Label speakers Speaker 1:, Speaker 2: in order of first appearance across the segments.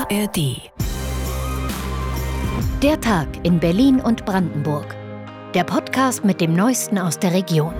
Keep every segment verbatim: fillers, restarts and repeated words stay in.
Speaker 1: A R D.
Speaker 2: Der Tag in Berlin und Brandenburg. Der Podcast mit dem Neuesten aus der Region.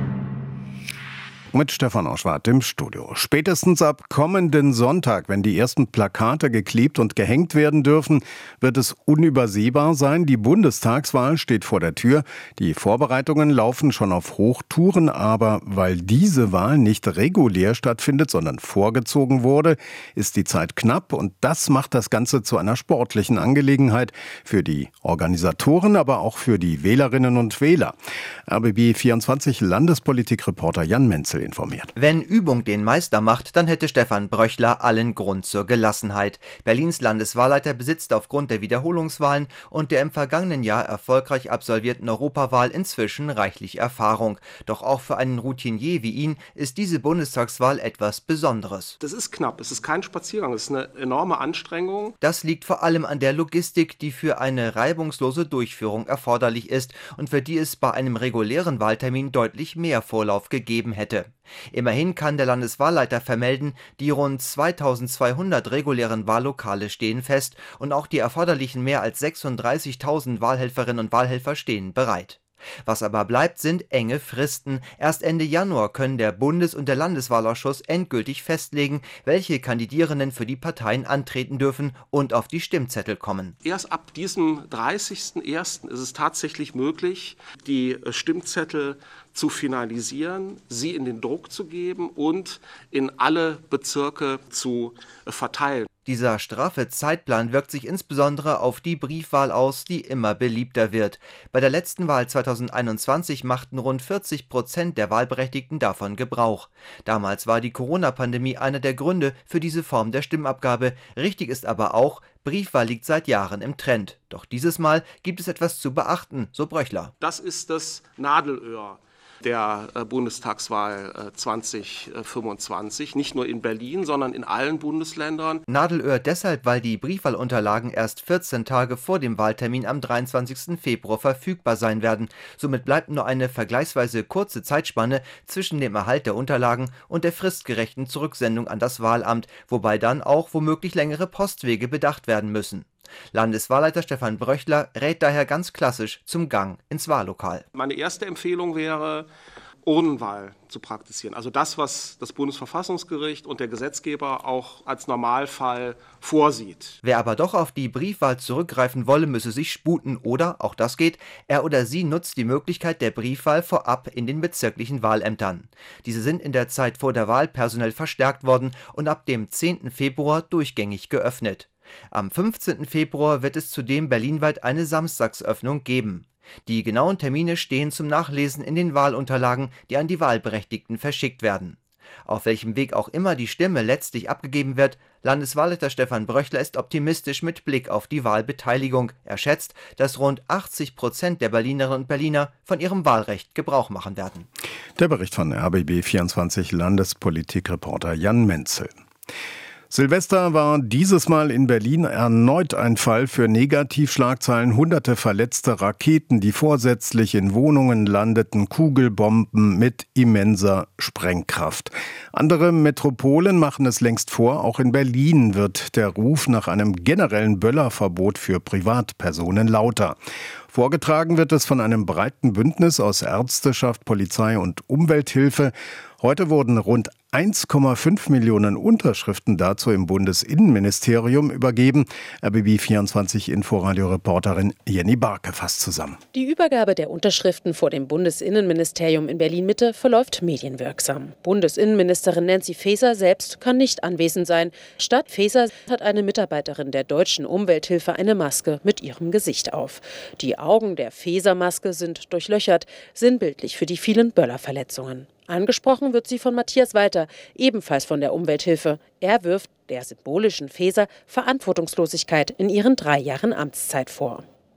Speaker 3: Mit Stefan Oschwart im Studio. Spätestens ab kommenden Sonntag, wenn die ersten Plakate geklebt und gehängt werden dürfen, wird es unübersehbar sein. Die Bundestagswahl steht vor der Tür. Die Vorbereitungen laufen schon auf Hochtouren, aber weil diese Wahl nicht regulär stattfindet, sondern vorgezogen wurde, ist die Zeit knapp und das macht das Ganze zu einer sportlichen Angelegenheit für die Organisatoren, aber auch für die Wählerinnen und Wähler. R B B vierundzwanzig Landespolitikreporter Jan Menzel informiert.
Speaker 4: Wenn Übung den Meister macht, dann hätte Stefan Bröchler allen Grund zur Gelassenheit. Berlins Landeswahlleiter besitzt aufgrund der Wiederholungswahlen und der im vergangenen Jahr erfolgreich absolvierten Europawahl inzwischen reichlich Erfahrung. Doch auch für einen Routinier wie ihn ist diese Bundestagswahl etwas Besonderes.
Speaker 5: Das ist knapp, es ist kein Spaziergang, es ist eine enorme Anstrengung.
Speaker 4: Das liegt vor allem an der Logistik, die für eine reibungslose Durchführung erforderlich ist und für die es bei einem regulären Wahltermin deutlich mehr Vorlauf gegeben hätte. Immerhin kann der Landeswahlleiter vermelden, die rund zweitausendzweihundert regulären Wahllokale stehen fest und auch die erforderlichen mehr als sechsunddreißigtausend Wahlhelferinnen und Wahlhelfer stehen bereit. Was aber bleibt, sind enge Fristen. Erst Ende Januar können der Bundes- und der Landeswahlausschuss endgültig festlegen, welche Kandidierenden für die Parteien antreten dürfen und auf die Stimmzettel kommen.
Speaker 5: Erst ab diesem dreißigsten ersten ist es tatsächlich möglich, die Stimmzettel zu finalisieren, sie in den Druck zu geben und in alle Bezirke zu verteilen.
Speaker 4: Dieser straffe Zeitplan wirkt sich insbesondere auf die Briefwahl aus, die immer beliebter wird. Bei der letzten Wahl zweitausendeinundzwanzig machten rund vierzig Prozent der Wahlberechtigten davon Gebrauch. Damals war die Corona-Pandemie einer der Gründe für diese Form der Stimmabgabe. Richtig ist aber auch, Briefwahl liegt seit Jahren im Trend. Doch dieses Mal gibt es etwas zu beachten, so Bröchler.
Speaker 5: Das ist das Nadelöhr der Bundestagswahl zweitausendfünfundzwanzig, nicht nur in Berlin, sondern in allen Bundesländern.
Speaker 4: Nadelöhr deshalb, weil die Briefwahlunterlagen erst vierzehn Tage vor dem Wahltermin am dreiundzwanzigsten Februar verfügbar sein werden. Somit bleibt nur eine vergleichsweise kurze Zeitspanne zwischen dem Erhalt der Unterlagen und der fristgerechten Zurücksendung an das Wahlamt, wobei dann auch womöglich längere Postwege bedacht werden müssen. Landeswahlleiter Stefan Bröchler rät daher ganz klassisch zum Gang ins Wahllokal.
Speaker 5: Meine erste Empfehlung wäre, Urnenwahl zu praktizieren. Also das, was das Bundesverfassungsgericht und der Gesetzgeber auch als Normalfall vorsieht.
Speaker 4: Wer aber doch auf die Briefwahl zurückgreifen wolle, müsse sich sputen oder, auch das geht, er oder sie nutzt die Möglichkeit der Briefwahl vorab in den bezirklichen Wahlämtern. Diese sind in der Zeit vor der Wahl personell verstärkt worden und ab dem zehnten Februar durchgängig geöffnet. Am fünfzehnten Februar wird es zudem berlinweit eine Samstagsöffnung geben. Die genauen Termine stehen zum Nachlesen in den Wahlunterlagen, die an die Wahlberechtigten verschickt werden. Auf welchem Weg auch immer die Stimme letztlich abgegeben wird, Landeswahlleiter Stefan Bröchler ist optimistisch mit Blick auf die Wahlbeteiligung. Er schätzt, dass rund achtzig Prozent der Berlinerinnen und Berliner von ihrem Wahlrecht Gebrauch machen werden.
Speaker 3: Der Bericht von R B B vierundzwanzig Landespolitikreporter Jan Menzel. Silvester war dieses Mal in Berlin erneut ein Fall für Negativschlagzeilen. Hunderte verletzte Raketen, die vorsätzlich in Wohnungen landeten, Kugelbomben mit immenser Sprengkraft. Andere Metropolen machen es längst vor. Auch in Berlin wird der Ruf nach einem generellen Böllerverbot für Privatpersonen lauter. Vorgetragen wird es von einem breiten Bündnis aus Ärzteschaft, Polizei und Umwelthilfe. Heute wurden rund eins Komma fünf Millionen Unterschriften dazu im Bundesinnenministerium übergeben. R B B vierundzwanzig Inforadio-Reporterin Jenny Barke fasst zusammen.
Speaker 6: Die Übergabe der Unterschriften vor dem Bundesinnenministerium in Berlin-Mitte verläuft medienwirksam. Bundesinnenministerin Nancy Faeser selbst kann nicht anwesend sein. Statt Faeser hat eine Mitarbeiterin der Deutschen Umwelthilfe eine Maske mit ihrem Gesicht auf. Die Augen der Faeser-Maske sind durchlöchert, sinnbildlich für die vielen Böllerverletzungen. Angesprochen wird sie von Matthias Walter, ebenfalls von der Umwelthilfe. Er wirft der symbolischen Faeser Verantwortungslosigkeit in ihren drei Jahren Amtszeit vor.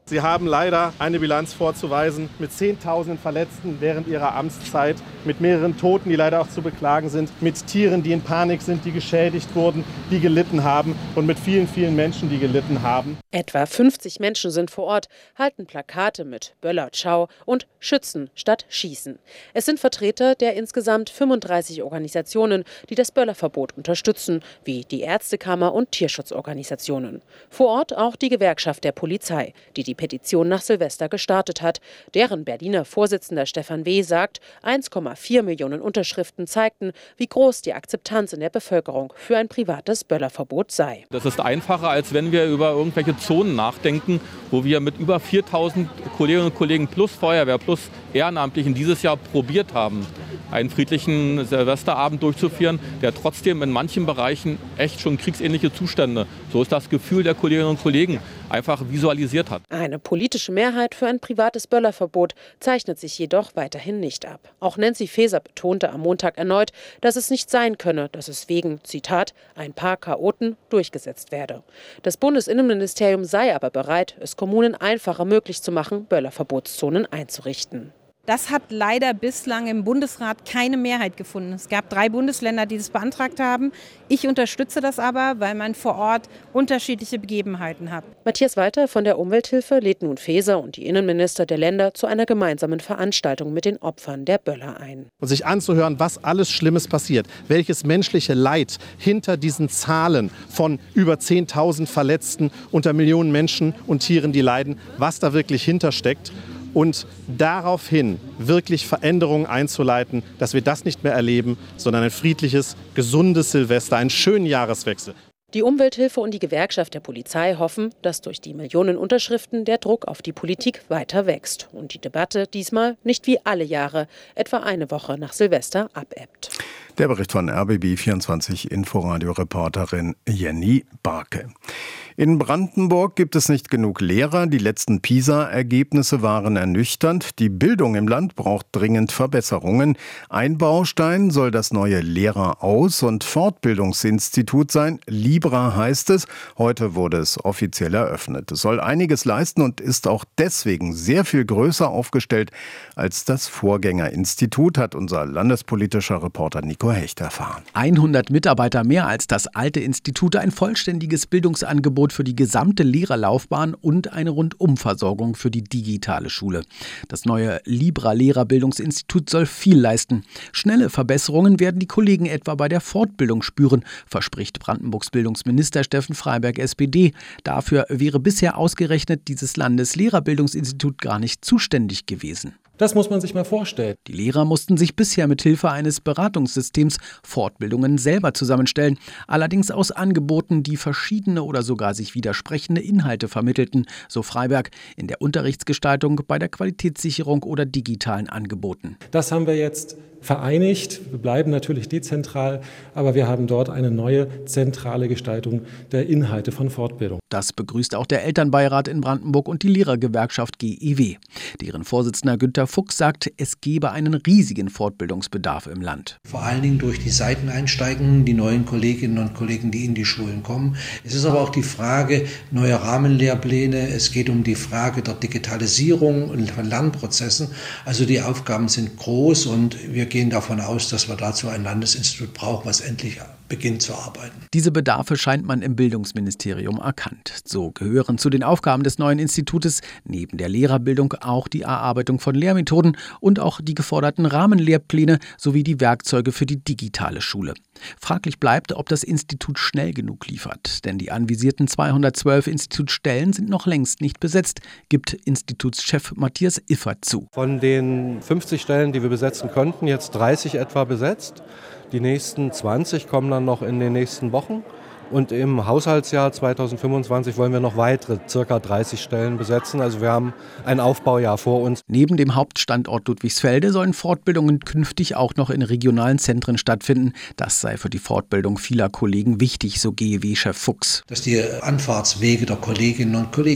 Speaker 1: Sie haben leider eine Bilanz vorzuweisen mit Zehntausenden Verletzten während ihrer Amtszeit, mit mehreren Toten, die leider auch zu beklagen sind, mit Tieren, die in Panik sind, die geschädigt wurden, die gelitten haben und mit vielen, vielen Menschen, die gelitten haben.
Speaker 6: Etwa fünfzig Menschen sind vor Ort, halten Plakate mit Böller ciao und Schützen statt Schießen. Es sind Vertreter der insgesamt fünfunddreißig Organisationen, die das Böllerverbot unterstützen, wie die Ärztekammer und Tierschutzorganisationen. Vor Ort auch die Gewerkschaft der Polizei, die die Petition nach Silvester gestartet hat. Deren Berliner Vorsitzender Stefan W. sagt, eins Komma vier Millionen Unterschriften zeigten, wie groß die Akzeptanz in der Bevölkerung für ein privates Böllerverbot sei.
Speaker 7: Das ist einfacher, als wenn wir über irgendwelche Zonen nachdenken, wo wir mit über viertausend Kolleginnen und Kollegen plus Feuerwehr plus Ehrenamtlichen dieses Jahr probiert haben, einen friedlichen Silvesterabend durchzuführen, der trotzdem in manchen Bereichen echt schon kriegsähnliche Zustände, so ist das Gefühl der Kolleginnen und Kollegen, einfach visualisiert hat.
Speaker 6: Eine politische Mehrheit für ein privates Böllerverbot zeichnet sich jedoch weiterhin nicht ab. Auch Nancy Faeser betonte am Montag erneut, dass es nicht sein könne, dass es wegen, Zitat, ein paar Chaoten durchgesetzt werde. Das Bundesinnenministerium sei aber bereit, es Kommunen einfacher möglich zu machen, Böllerverbotszonen einzurichten.
Speaker 8: Das hat leider bislang im Bundesrat keine Mehrheit gefunden. Es gab drei Bundesländer, die das beantragt haben. Ich unterstütze das aber, weil man vor Ort unterschiedliche Begebenheiten hat.
Speaker 6: Matthias Walter von der Umwelthilfe lädt nun Faeser und die Innenminister der Länder zu einer gemeinsamen Veranstaltung mit den Opfern der Böller ein.
Speaker 1: Und sich anzuhören, was alles Schlimmes passiert, welches menschliche Leid hinter diesen Zahlen von über zehntausend Verletzten unter Millionen Menschen und Tieren, die leiden, was da wirklich hintersteckt. Und daraufhin wirklich Veränderungen einzuleiten, dass wir das nicht mehr erleben, sondern ein friedliches, gesundes Silvester, einen schönen Jahreswechsel.
Speaker 6: Die Umwelthilfe und die Gewerkschaft der Polizei hoffen, dass durch die Millionen Unterschriften der Druck auf die Politik weiter wächst und die Debatte diesmal nicht wie alle Jahre etwa eine Woche nach Silvester abebbt.
Speaker 3: Der Bericht von R B B vierundzwanzig Inforadio-Reporterin Jenny Barke. In Brandenburg gibt es nicht genug Lehrer. Die letzten PISA-Ergebnisse waren ernüchternd. Die Bildung im Land braucht dringend Verbesserungen. Ein Baustein soll das neue Lehreraus- und Fortbildungsinstitut sein. Libra heißt es. Heute wurde es offiziell eröffnet. Es soll einiges leisten und ist auch deswegen sehr viel größer aufgestellt als das Vorgängerinstitut, hat unser landespolitischer Reporter Nico Hecht erfahren.
Speaker 9: hundert Mitarbeiter mehr als das alte Institut, ein vollständiges Bildungsangebot für die gesamte Lehrerlaufbahn und eine Rundumversorgung für die digitale Schule. Das neue Libra-Lehrerbildungsinstitut soll viel leisten. Schnelle Verbesserungen werden die Kollegen etwa bei der Fortbildung spüren, verspricht Brandenburgs Bildungsminister Steffen Freiberg S P D. Dafür wäre bisher ausgerechnet dieses Landeslehrerbildungsinstitut gar nicht zuständig gewesen.
Speaker 10: Das muss man sich mal vorstellen.
Speaker 9: Die Lehrer mussten sich bisher mit Hilfe eines Beratungssystems Fortbildungen selber zusammenstellen, allerdings aus Angeboten, die verschiedene oder sogar sich widersprechende Inhalte vermittelten, so Freiberg, in der Unterrichtsgestaltung, bei der Qualitätssicherung oder digitalen Angeboten.
Speaker 10: Das haben wir jetzt vereinigt. Wir bleiben natürlich dezentral, aber wir haben dort eine neue zentrale Gestaltung der Inhalte von Fortbildung.
Speaker 9: Das begrüßt auch der Elternbeirat in Brandenburg und die Lehrergewerkschaft G E W. Deren Vorsitzender Günter Fuchs sagt, es gebe einen riesigen Fortbildungsbedarf im Land.
Speaker 11: Vor allen Dingen durch die Seiteneinsteigen, die neuen Kolleginnen und Kollegen, die in die Schulen kommen. Es ist aber auch die Frage neuer Rahmenlehrpläne. Es geht um die Frage der Digitalisierung von Lernprozessen. Also die Aufgaben sind groß und wir gehen davon aus, dass wir dazu ein Landesinstitut brauchen, was endlich beginnt zu arbeiten.
Speaker 9: Diese Bedarfe scheint man im Bildungsministerium erkannt. So gehören zu den Aufgaben des neuen Institutes neben der Lehrerbildung auch die Erarbeitung von Lehrmethoden und auch die geforderten Rahmenlehrpläne sowie die Werkzeuge für die digitale Schule. Fraglich bleibt, ob das Institut schnell genug liefert, denn die anvisierten zweihundertzwölf Institutsstellen sind noch längst nicht besetzt, gibt Institutschef Matthias Iffert zu.
Speaker 1: Von den fünfzig Stellen, die wir besetzen konnten, jetzt dreißig etwa besetzt. Die nächsten zwanzig kommen dann noch in den nächsten Wochen. Und im Haushaltsjahr zweitausendfünfundzwanzig wollen wir noch weitere circa dreißig Stellen besetzen. Also wir haben ein Aufbaujahr vor uns.
Speaker 9: Neben dem Hauptstandort Ludwigsfelde sollen Fortbildungen künftig auch noch in regionalen Zentren stattfinden. Das sei für die Fortbildung vieler Kollegen wichtig, so G E W-Chef Fuchs.
Speaker 11: Dass die Anfahrtswege der Kolleginnen und Kollegen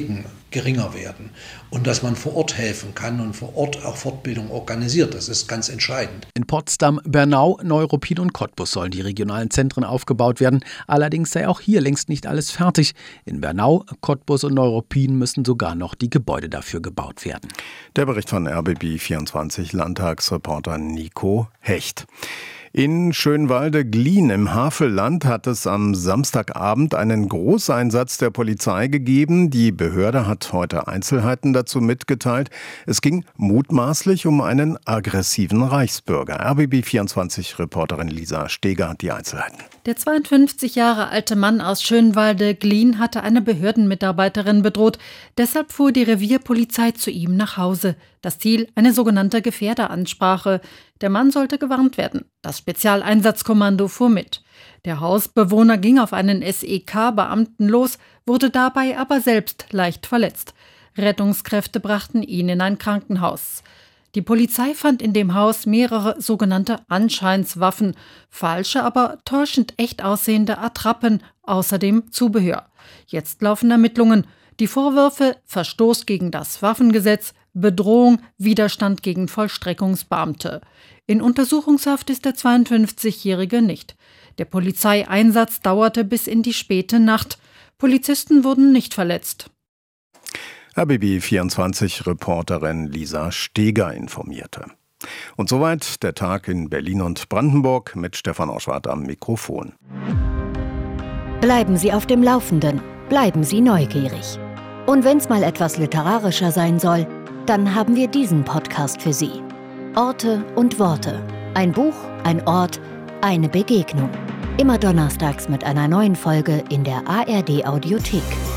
Speaker 11: geringer werden und dass man vor Ort helfen kann und vor Ort auch Fortbildung organisiert. Das ist ganz entscheidend.
Speaker 9: In Potsdam, Bernau, Neuruppin und Cottbus sollen die regionalen Zentren aufgebaut werden. Allerdings sei auch hier längst nicht alles fertig. In Bernau, Cottbus und Neuruppin müssen sogar noch die Gebäude dafür gebaut werden.
Speaker 3: Der Bericht von R B B vierundzwanzig Landtagsreporter Nico Hecht. In Schönwalde-Glien im Havelland hat es am Samstagabend einen Großeinsatz der Polizei gegeben. Die Behörde hat heute Einzelheiten dazu mitgeteilt. Es ging mutmaßlich um einen aggressiven Reichsbürger. R B B vierundzwanzig-Reporterin Lisa Steger hat die Einzelheiten.
Speaker 12: Der zweiundfünfzig Jahre alte Mann aus Schönwalde-Glien hatte eine Behördenmitarbeiterin bedroht. Deshalb fuhr die Revierpolizei zu ihm nach Hause. Das Ziel, eine sogenannte Gefährderansprache. Der Mann sollte gewarnt werden. Das Spezialeinsatzkommando fuhr mit. Der Hausbewohner ging auf einen S E K-Beamten los, wurde dabei aber selbst leicht verletzt. Rettungskräfte brachten ihn in ein Krankenhaus. Die Polizei fand in dem Haus mehrere sogenannte Anscheinswaffen, falsche, aber täuschend echt aussehende Attrappen, außerdem Zubehör. Jetzt laufen Ermittlungen. Die Vorwürfe: Verstoß gegen das Waffengesetz, Bedrohung, Widerstand gegen Vollstreckungsbeamte. In Untersuchungshaft ist der zweiundfünfzigjährige nicht. Der Polizeieinsatz dauerte bis in die späte Nacht. Polizisten wurden nicht verletzt.
Speaker 3: R B B vierundzwanzig-Reporterin Lisa Steger informierte. Und soweit der Tag in Berlin und Brandenburg mit Stefan Oschwart am Mikrofon.
Speaker 2: Bleiben Sie auf dem Laufenden, bleiben Sie neugierig. Und wenn es mal etwas literarischer sein soll, dann haben wir diesen Podcast für Sie. Orte und Worte. Ein Buch, ein Ort, eine Begegnung. Immer donnerstags mit einer neuen Folge in der A R D Audiothek.